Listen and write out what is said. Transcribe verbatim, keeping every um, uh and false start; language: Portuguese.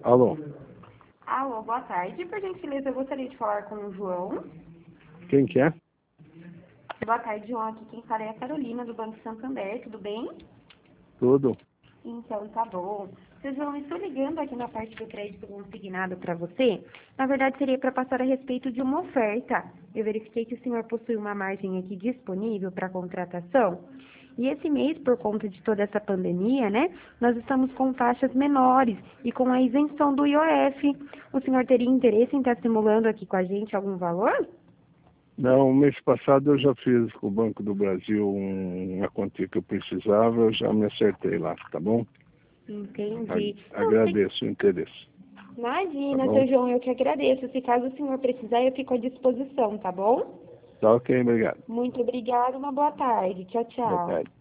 Alô? Alô, boa tarde. Por gentileza, eu gostaria de falar com o João. Quem que é? Boa tarde, João. Aqui quem fala é a Carolina, do Banco Santander. Tudo bem? Tudo. Então, tá bom. Seu João, estou ligando aqui na parte do crédito consignado para você. Na verdade, seria para passar a respeito de uma oferta. Eu verifiquei que o senhor possui uma margem aqui disponível para contratação. E esse mês, por conta de toda essa pandemia, né, nós estamos com taxas menores e com a isenção do I O F. O senhor teria interesse em estar simulando aqui com a gente algum valor? Não, mês passado eu já fiz com o Banco do Brasil um- uma quantia que eu precisava, eu já me acertei lá, tá bom? Entendi. A- Não, se... agradeço o interesse, tá Imagina, bom? seu João, eu que agradeço. Se caso o senhor precisar, eu fico à disposição, tá bom? Tá ok, obrigado. Muito obrigada, uma boa tarde. Tchau, Boa tchau. tarde.